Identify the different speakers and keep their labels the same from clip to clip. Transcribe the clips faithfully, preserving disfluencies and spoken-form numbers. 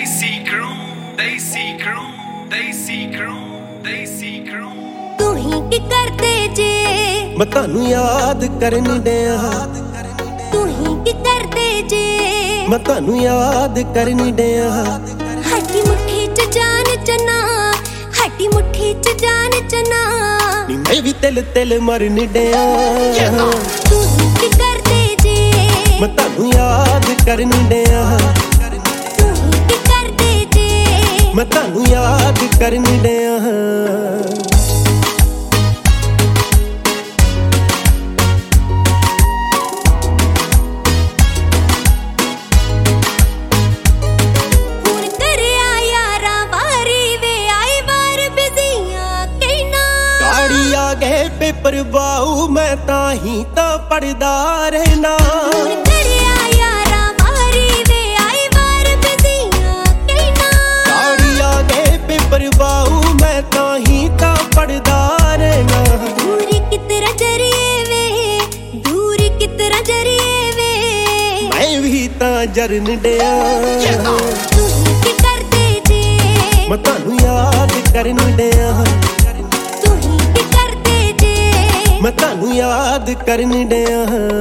Speaker 1: Desi crew, Desi crew, Desi crew, Desi crew।
Speaker 2: तू ही की करते जे
Speaker 3: मैं तानू याद करनी दिया,
Speaker 2: तू ही की करते जे
Speaker 3: मैं तानू याद करनी दिया।
Speaker 2: हटी मुट्ठी च जान चना, हटी मुट्ठी च जान चना,
Speaker 3: नी मैं भी तिल तिल मरनी दिया।
Speaker 2: तू ही की करते जे
Speaker 3: मैं तानू याद करनी दिया,
Speaker 2: तू ही की करते जे
Speaker 3: मैं तानू याद करनी दिया। पेपर बाऊ मैं ताही ता पढ़दा रहना। पेपर बाऊ मैं ताही ता पढ़दा रहना।
Speaker 2: दूर कितना जरिए वे, दूर कितना जरिए वे,
Speaker 3: मैं भी ता जरन दिया।
Speaker 2: तू ही की करते जे
Speaker 3: मैं तानू याद करनी दिया, मैं तानू याद करनी दिया।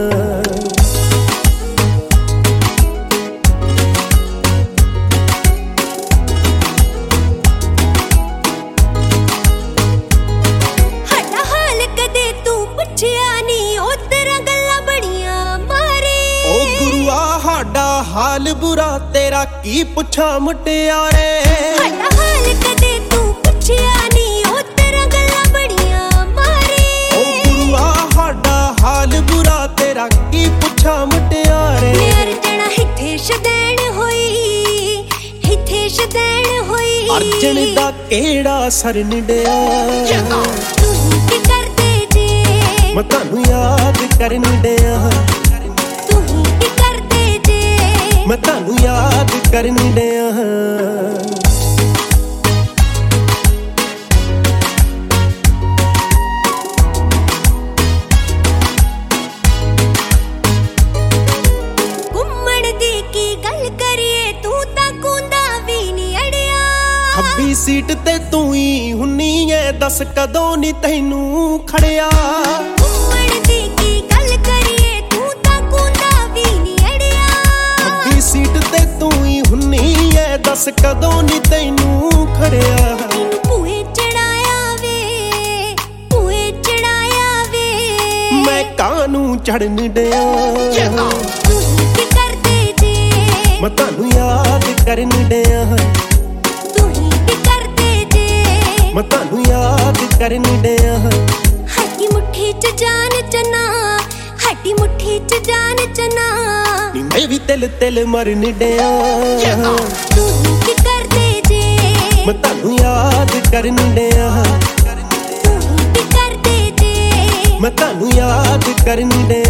Speaker 2: हटा हाल कदे तू पुछया नी, ओ तेरा गल्ला बड़ियां मारे।
Speaker 3: ओ गुरुआ हाडा हाल बुरा, तेरा की पुछा मुटियारे।
Speaker 2: हटा हाल कदे तू पुछया नी, ओ तेरा गल्ला बड़ियां मारे।
Speaker 3: ओ गुरुआ हाडा हाल बुरा, तेरा की पुछा मुटियारे।
Speaker 2: अर्जन हिथे शदैन होई, हिथे शदैन होई।
Speaker 3: अर्जन दा केड़ा सरन दिया।
Speaker 2: तू ही की करते जे
Speaker 3: मैं तानू याद करनी दिया,
Speaker 2: तू ही की करते जे
Speaker 3: मैं तानू याद करनी दिया। खब्बी सीट ते तू ही हुन्नी ऐ, दस कदों नी तैनू खड़िया।
Speaker 2: घुम्मण दी की गल करिए तू तां कूंदा वी नी अड़िया।
Speaker 3: खब्बी सीट ते तू ही हुन्नी ऐ, दस कदों नी तैनू खड़िया।
Speaker 2: भूए चढ़ाया वे, भूए चढ़ाया वे,
Speaker 3: मैं कानू चढ़न दिया।
Speaker 2: तू ही की करते जे
Speaker 3: मैं तानू याद करनी दिया, मैं तानू याद करनी दिया।
Speaker 2: हटी मुट्ठी च जान चना, हटी मुट्ठी च जान चना,
Speaker 3: नी मैं भी तिल तिल मरनी दिया।
Speaker 2: तू ही की करते जे
Speaker 3: मैं तानू याद करनी दिया,
Speaker 2: तू ही की करते जे
Speaker 3: मैं तानू याद करनी दिया।